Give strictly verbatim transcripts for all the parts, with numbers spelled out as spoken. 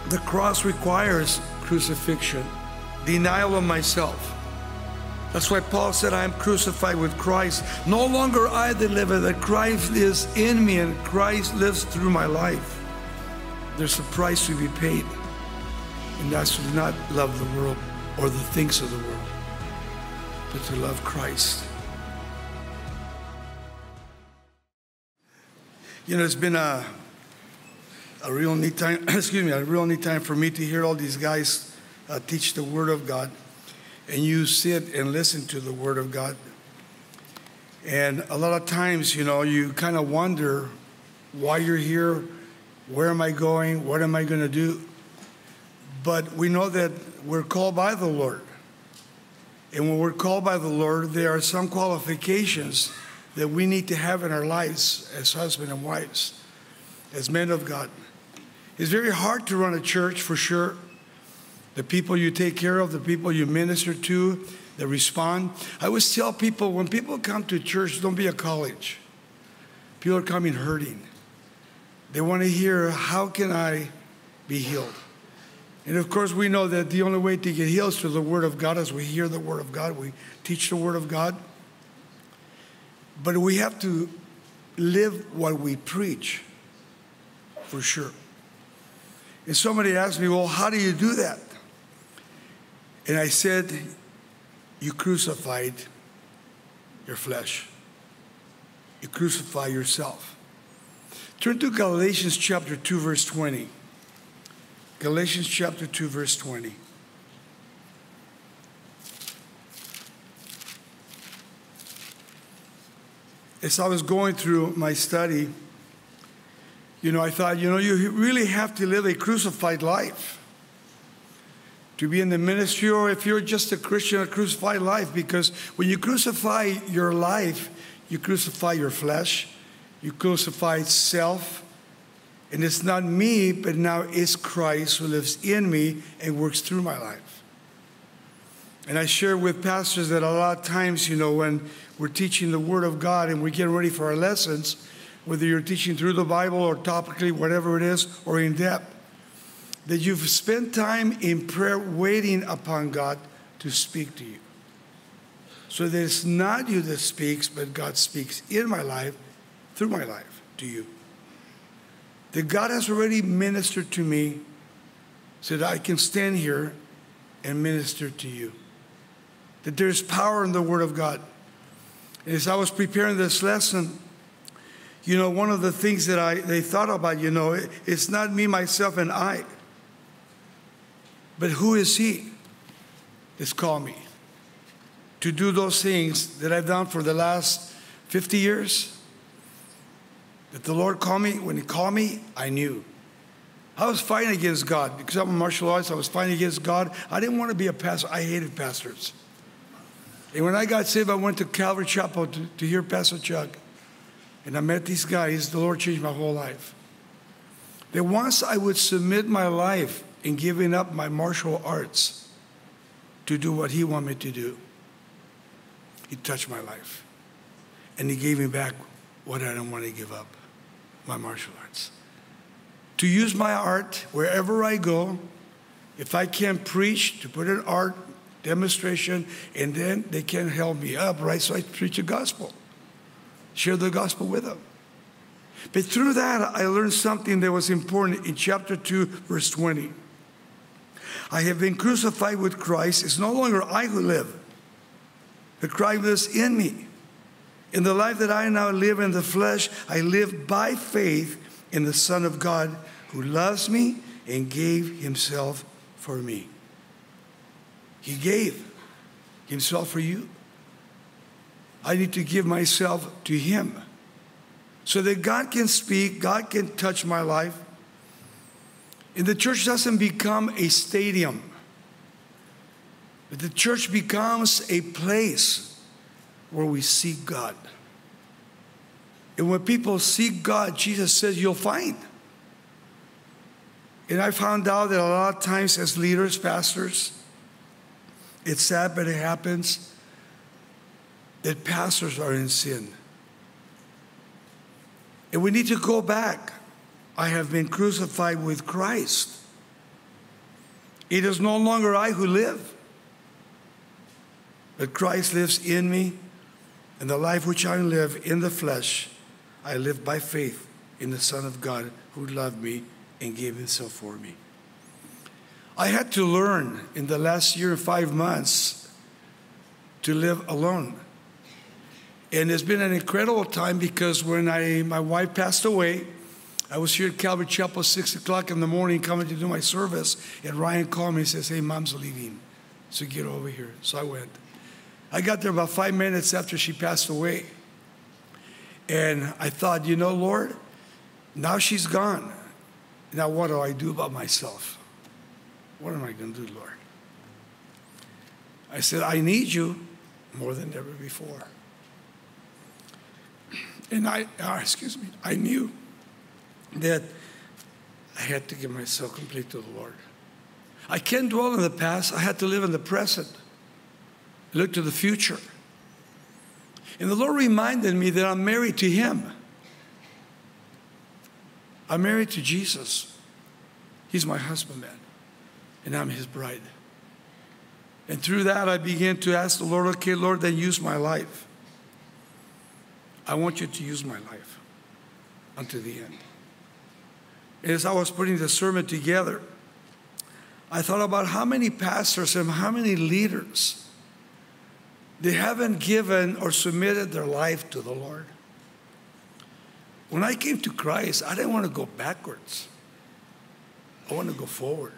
The cross requires crucifixion, denial of myself. That's why Paul said, I am crucified with Christ. No longer I that live, but that Christ lives in me and Christ lives through my life. There's a price to be paid, and that's to not love the world or the things of the world, but to love Christ. You know, it's been a, a real neat time, excuse me, a real neat time for me to hear all these guys uh, teach the Word of God. And you sit and listen to the Word of God. And a lot of times, you know, you kind of wonder why you're here, where am I going, what am I going to do? But we know that we're called by the Lord. And when we're called by the Lord, there are some qualifications that we need to have in our lives as husband and wives, as men of God. It's very hard to run a church, for sure. The people you take care of, the people you minister to, that respond. I always tell people, when people come to church, don't be a college. People are coming hurting. They want to hear, how can I be healed? And of course, we know that the only way to get healed is through the Word of God. As we hear the Word of God, we teach the Word of God. But we have to live what we preach, for sure. And somebody asked me, well, how do you do that? And I said, you crucified your flesh. You crucify yourself. Turn to Galatians chapter two, verse twenty. Galatians chapter two, verse twenty. As I was going through my study, you know, I thought, you know, you really have to live a crucified life to be in the ministry, or if you're just a Christian, a crucified life, because when you crucify your life, you crucify your flesh, you crucify self, and it's not me, but now it's Christ who lives in me and works through my life. And I share with pastors that a lot of times, you know, when we're teaching the Word of God and we're getting ready for our lessons, whether you're teaching through the Bible or topically, whatever it is, or in depth, that you've spent time in prayer waiting upon God to speak to you. So that it's not you that speaks, but God speaks in my life, through my life, to you. That God has already ministered to me so that I can stand here and minister to you. That there's power in the Word of God. And as I was preparing this lesson, you know, one of the things that I they thought about, you know, it, it's not me, myself, and I. But who is He that's called me to do those things that I've done for the last fifty years? That the Lord called me, when He called me, I knew. I was fighting against God. Because I'm a martial artist, I was fighting against God. I didn't want to be a pastor. I hated pastors. And when I got saved, I went to Calvary Chapel to, to hear Pastor Chuck. And I met these guys. The Lord changed my whole life. That once I would submit my life in giving up my martial arts to do what He wanted me to do, He touched my life. And He gave me back what I didn't want to give up, my martial arts. To use my art wherever I go. If I can't preach, to put an art demonstration, and then they can't help me up, right? So I preach the gospel. Share the gospel with them. But through that, I learned something that was important in chapter two, verse twenty. I have been crucified with Christ. It's no longer I who live, but Christ lives in me. In the life that I now live in the flesh, I live by faith in the Son of God who loves me and gave Himself for me. He gave Himself for you. I need to give myself to Him so that God can speak, God can touch my life. And the church doesn't become a stadium, but the church becomes a place where we seek God. And when people seek God, Jesus says, you'll find. And I found out that a lot of times as leaders, pastors, it's sad, but it happens, that pastors are in sin. And we need to go back. I have been crucified with Christ. It is no longer I who live, but Christ lives in me, and the life which I live in the flesh, I live by faith in the Son of God who loved me and gave himself for me. I had to learn in the last year and five months to live alone. And it's been an incredible time because when I my wife passed away, I was here at Calvary Chapel six o'clock in the morning coming to do my service, and Ryan called me and says, hey, Mom's leaving, so get over here. So I went. I got there about five minutes after she passed away. And I thought, you know, Lord, now she's gone. Now what do I do about myself? What am I going to do, Lord? I said, I need you more than ever before. And I, oh, excuse me, I knew that I had to give myself completely to the Lord. I can't dwell in the past. I had to live in the present. Look to the future. And the Lord reminded me that I'm married to him. I'm married to Jesus. He's my husband, man. And I'm his bride. And through that, I began to ask the Lord, okay, Lord, then use my life. I want you to use my life unto the end. As I was putting the sermon together, I thought about how many pastors and how many leaders, they haven't given or submitted their life to the Lord. When I came to Christ, I didn't want to go backwards. I want to go forward.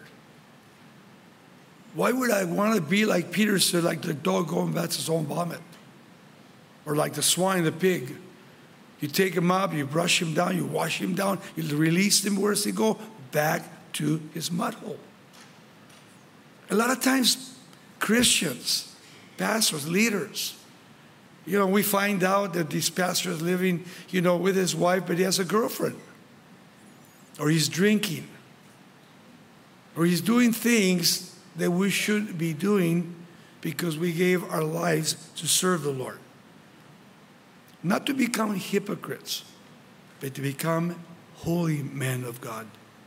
Why would I want to be like Peter said, like the dog going back to his own vomit? Or like the swine, the pig. You take him up, you brush him down, you wash him down, you release him. Where does he go? Back to his mud hole. A lot of times, Christians, pastors, leaders, you know, we find out that this pastor is living, you know, with his wife, but he has a girlfriend. Or he's drinking. Or he's doing things that we should be doing because we gave our lives to serve the Lord. Not to become hypocrites, but to become holy men of God.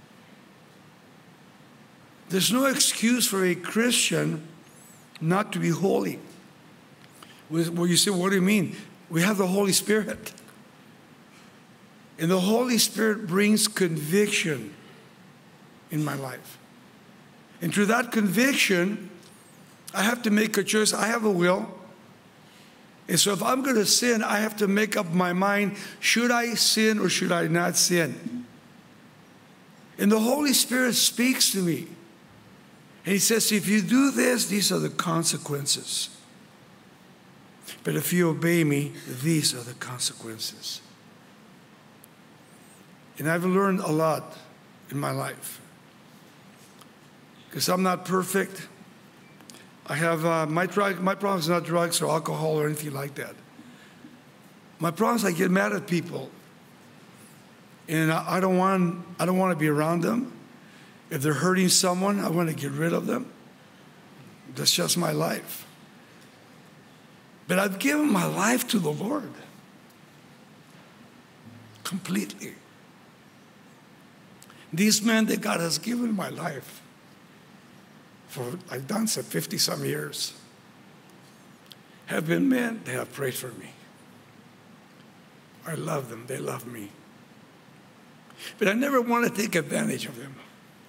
There's no excuse for a Christian not to be holy. Well, you say, what do you mean? We have the Holy Spirit. And the Holy Spirit brings conviction in my life. And through that conviction, I have to make a choice. I have a will. And so if I'm going to sin, I have to make up my mind, should I sin or should I not sin? And the Holy Spirit speaks to me. And he says, if you do this, these are the consequences. But if you obey me, these are the consequences. And I've learned a lot in my life. Because I'm not perfect. I have, uh, my, drug, my problem is not drugs or alcohol or anything like that. My problem is I get mad at people. And I, I don't want, I don't want to be around them. If they're hurting someone, I want to get rid of them. That's just my life. But I've given my life to the Lord. Completely. These men that God has given my life for, I've done so fifty-some years, have been men that have prayed for me. I love them. They love me. But I never want to take advantage of them.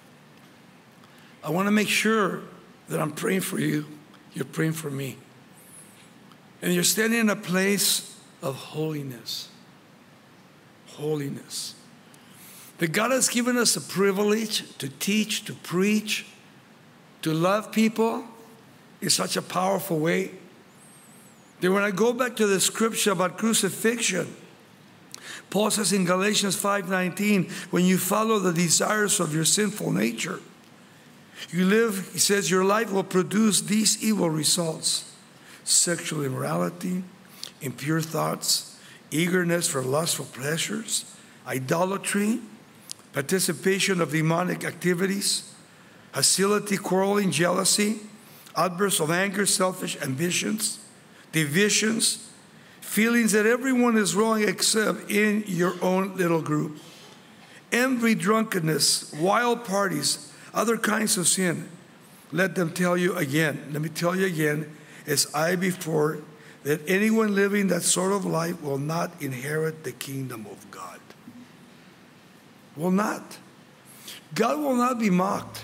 I want to make sure that I'm praying for you, you're praying for me. And you're standing in a place of holiness. Holiness. That God has given us a privilege to teach, to preach, to love people in such a powerful way. That when I go back to the scripture about crucifixion, Paul says in Galatians five nineteen, when you follow the desires of your sinful nature, you live, he says, your life will produce these evil results: sexual immorality, impure thoughts, eagerness for lustful pleasures, idolatry, participation of demonic activities, hostility, quarreling, jealousy, outbursts of anger, selfish ambitions, divisions, feelings that everyone is wrong except in your own little group, envy, drunkenness, wild parties, other kinds of sin. let them tell you again, let me tell you again, as I before, that anyone living that sort of life will not inherit the kingdom of God. Will not. God will not be mocked.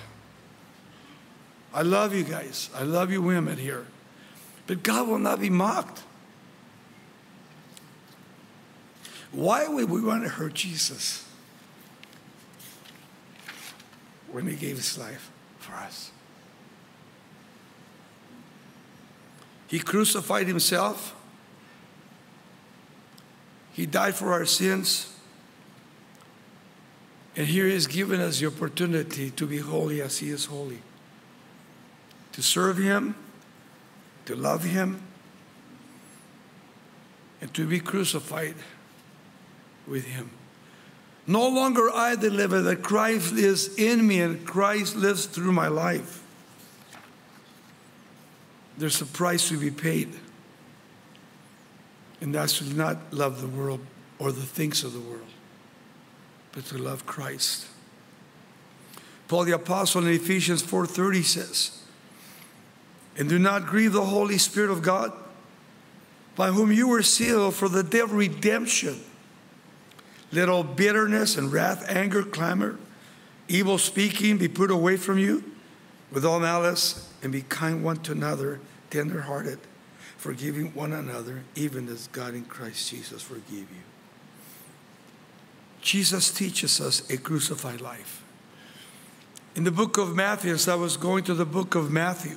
I love you guys. I love you women here. But God will not be mocked. Why would we want to hurt Jesus when he gave his life for us? He crucified himself. He died for our sins. And here he has given us the opportunity to be holy as he is holy. To serve him, to love him, and to be crucified with him. No longer I that live, but that Christ lives in me and Christ lives through my life. There's a price to be paid. And that's to not love the world or the things of the world, but to love Christ. Paul the Apostle in Ephesians four thirty says, and do not grieve the Holy Spirit of God, by whom you were sealed for the day of redemption. Let all bitterness and wrath, anger, clamor, evil speaking be put away from you with all malice, and be kind one to another, tender-hearted, forgiving one another, even as God in Christ Jesus forgive you. Jesus teaches us a crucified life. In the book of Matthew, as I was going to the book of Matthew,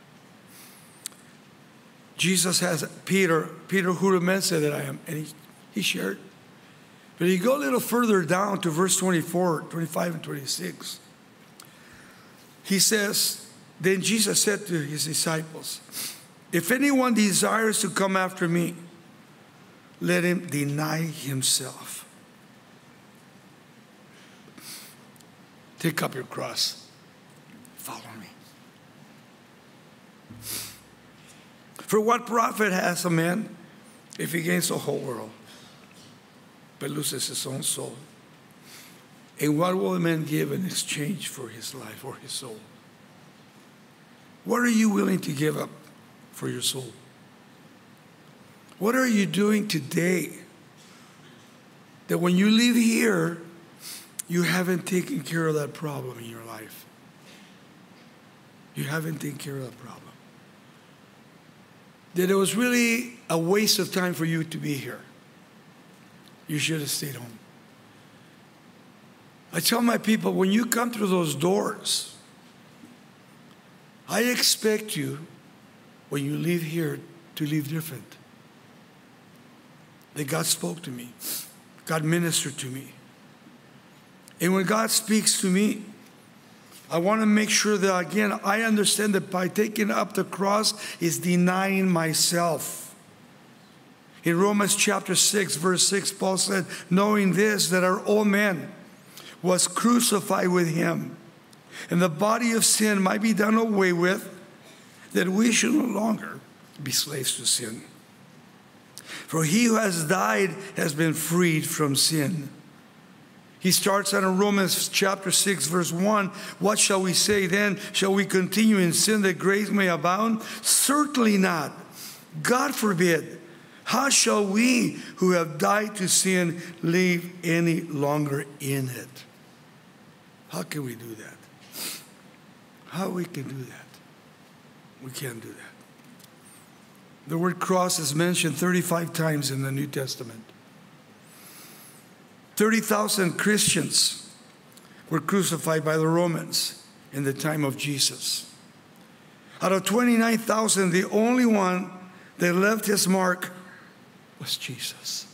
Jesus has Peter, Peter, who men say that I am, and he, he shared. But you go a little further down to verse twenty-four, twenty-five, and twenty-six. He says, then Jesus said to his disciples, if anyone desires to come after me, let him deny himself. Take up your cross. Follow me. For what profit has a man if he gains the whole world, but loses his own soul? And what will a man give in exchange for his life or his soul? What are you willing to give up for your soul? What are you doing today that when you leave here, you haven't taken care of that problem in your life? You haven't taken care of that problem. That it was really a waste of time for you to be here. You should have stayed home. I tell my people, when you come through those doors, I expect you, when you leave here, to leave different. That God spoke to me. God ministered to me. And when God speaks to me, I want to make sure that, again, I understand that by taking up the cross is denying myself. In Romans chapter six, verse six, Paul said, knowing this, that our old man was crucified with him, and the body of sin might be done away with, that we should no longer be slaves to sin. For he who has died has been freed from sin. He starts out in Romans chapter six, verse one. What shall we say then? Shall we continue in sin that grace may abound? Certainly not. God forbid. How shall we who have died to sin live any longer in it? How can we do that? How we can do that? We can't do that. The word cross is mentioned thirty-five times in the New Testament. thirty thousand Christians were crucified by the Romans in the time of Jesus. Out of twenty-nine thousand, the only one that left his mark was Jesus.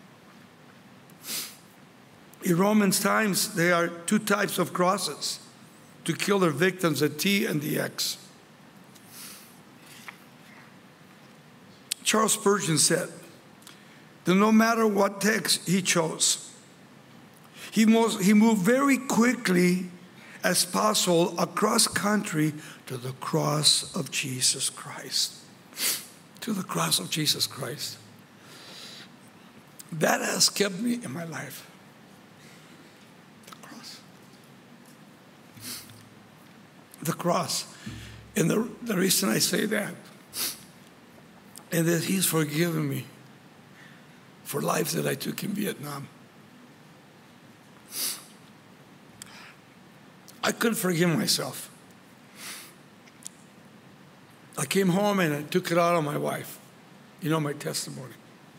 In Romans times, there are two types of crosses to kill their victims, the T and the X. Charles Spurgeon said that no matter what text he chose, he, most, he moved very quickly as possible across country to the cross of Jesus Christ. To the cross of Jesus Christ. That has kept me in my life. The cross. The cross. And the, the reason I say that is that he's forgiven me for lives that I took in Vietnam. I couldn't forgive myself. I came home and I took it out on my wife. You know my testimony.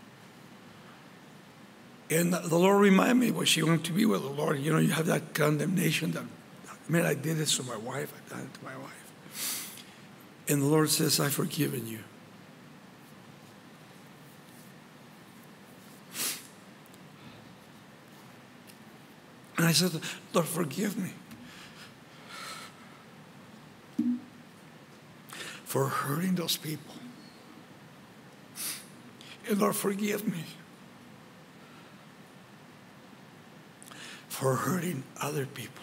And the Lord reminded me when she went to be with the Lord, you know, you have that condemnation that, man, I did this to my wife, I done it to my wife. And the Lord says, I've forgiven you. And I said, Lord, forgive me for hurting those people. And Lord, forgive me for hurting other people.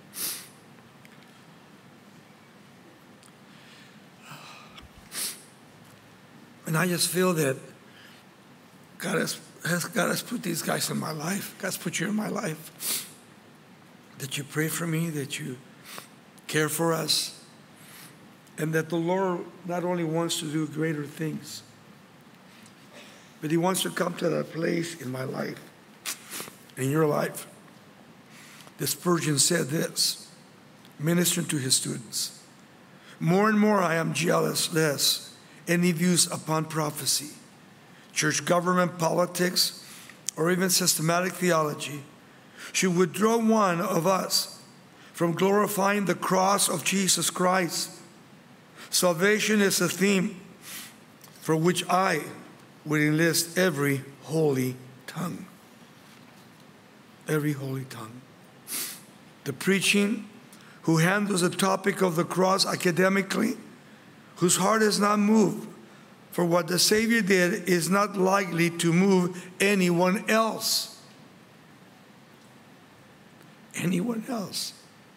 And I just feel that God has, has, God has put these guys in my life. God's put you in my life. That you pray for me, that you care for us, and that the Lord not only wants to do greater things, but he wants to come to that place in my life, in your life. The Spurgeon said this, ministering to his students. More and more I am jealous lest any views upon prophecy, church government, politics, or even systematic theology should withdraw one of us from glorifying the cross of Jesus Christ. Salvation is a theme for which I would enlist every holy tongue. Every holy tongue. The preaching who handles the topic of the cross academically, whose heart is not moved for what the Savior did, is not likely to move anyone else. Anyone else.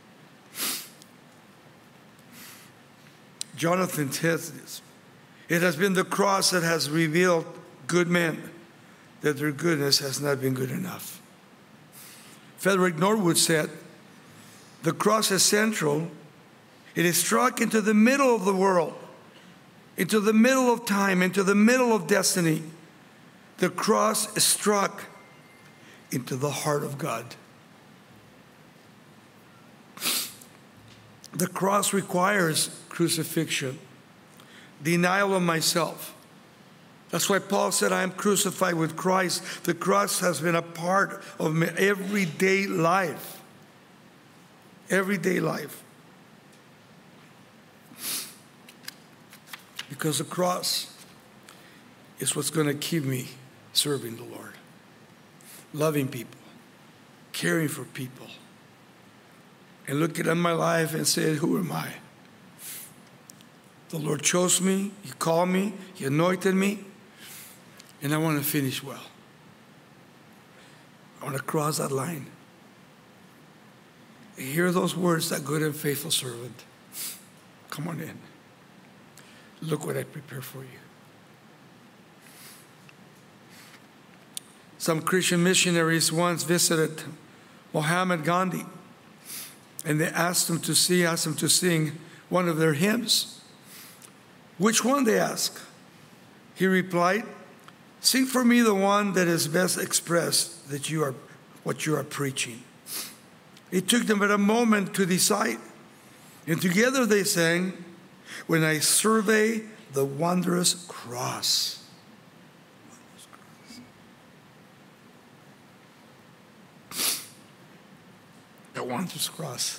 Jonathan says this. It has been the cross that has revealed good men, that their goodness has not been good enough. Frederick Norwood said, the cross is central. It is struck into the middle of the world, into the middle of time, into the middle of destiny. The cross is struck into the heart of God. The cross requires crucifixion, denial of myself. That's why Paul said, I am crucified with Christ. The cross has been a part of my everyday life. Everyday life. Because the cross is what's going to keep me serving the Lord, loving people, caring for people, and looking at my life and saying, who am I? The Lord chose me, he called me, he anointed me, and I want to finish well. I want to cross that line. Hear those words, that good and faithful servant. Come on in. Look what I prepared for you. Some Christian missionaries once visited Mohammed Gandhi, and they asked him to sing, asked him to sing one of their hymns. Which one, they asked? He replied, sing for me the one that is best expressed that you are what you are preaching. It took them but a moment to decide. And together they sang, when I survey the wondrous cross. The wondrous cross.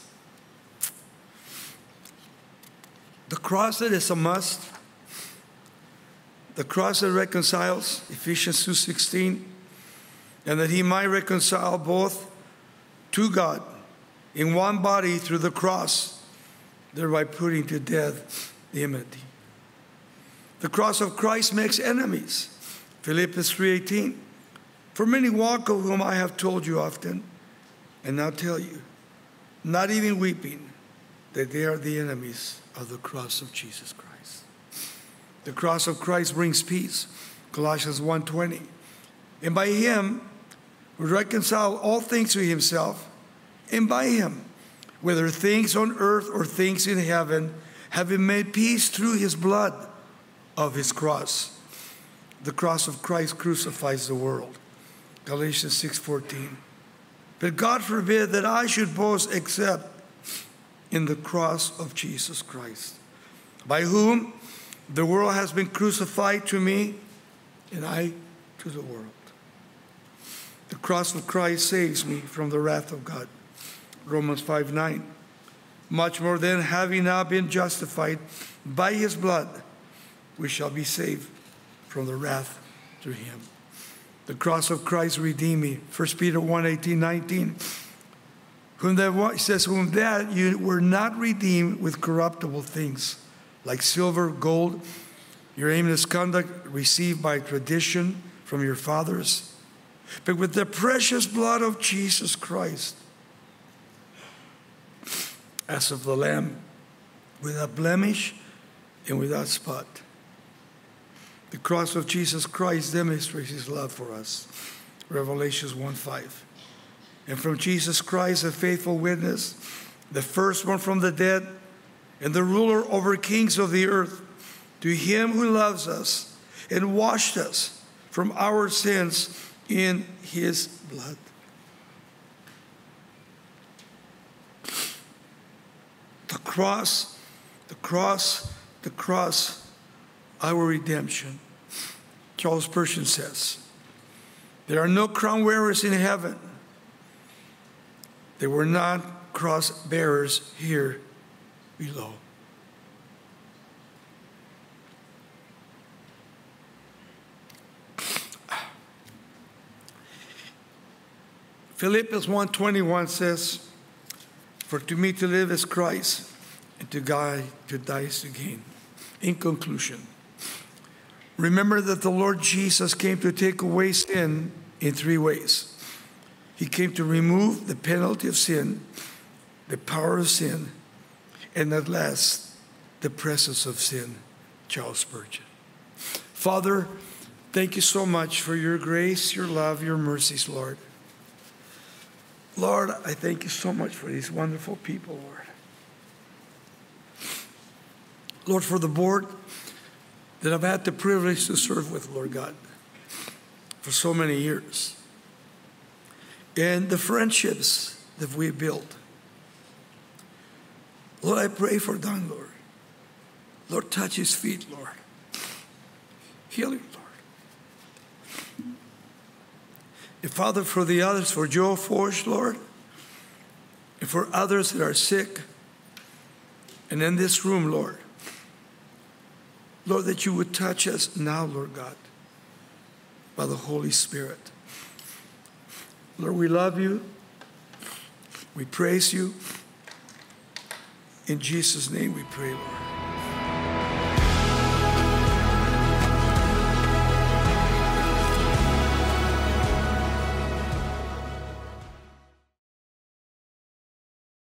The cross that is a must. The cross that reconciles, Ephesians two sixteen, and that he might reconcile both to God in one body through the cross, thereby putting to death the enmity. The cross of Christ makes enemies, Philippians three eighteen. For many walk of whom I have told you often, and now tell you, not even weeping, that they are the enemies of the cross of Jesus Christ. The cross of Christ brings peace, Colossians one twenty. And by him, we reconcile all things to himself, and by him, whether things on earth or things in heaven, having made peace through his blood of his cross. The cross of Christ crucifies the world. Galatians six fourteen. But God forbid that I should boast except in the cross of Jesus Christ, by whom the world has been crucified to me, and I to the world. The cross of Christ saves me from the wrath of God. Romans five nine. Much more then, having now been justified by his blood, we shall be saved from the wrath through him. The cross of Christ redeemed me. First Peter one eighteen nineteen. Whom that it says, whom that you were not redeemed with corruptible things, like silver, gold, your aimless conduct received by tradition from your fathers, but with the precious blood of Jesus Christ, as of the Lamb, without blemish and without spot. The cross of Jesus Christ demonstrates his love for us. Revelations one five. And from Jesus Christ, a faithful witness, the firstborn from the dead, and the ruler over kings of the earth, to him who loves us and washed us from our sins in his blood. The cross, the cross, the cross, our redemption. Charles Spurgeon says, there are no crown wearers in heaven. They were not cross bearers here below. Philippians one twenty-one says, for to me to live is Christ, and to die, to die is to gain. In conclusion, remember that the Lord Jesus came to take away sin in three ways. He came to remove the penalty of sin, the power of sin, and at last, the presence of sin. Charles Spurgeon. Father, thank you so much for your grace, your love, your mercies, Lord. Lord, I thank you so much for these wonderful people, Lord. Lord, for the board that I've had the privilege to serve with, Lord God, for so many years. And the friendships that we built. Lord, I pray for Don, Lord. Lord, touch his feet, Lord. Heal him, Lord. And Father, for the others, for Joe Forge, Lord, and for others that are sick, and in this room, Lord, Lord, that you would touch us now, Lord God, by the Holy Spirit. Lord, we love you. We praise you. In Jesus' name we pray, Lord.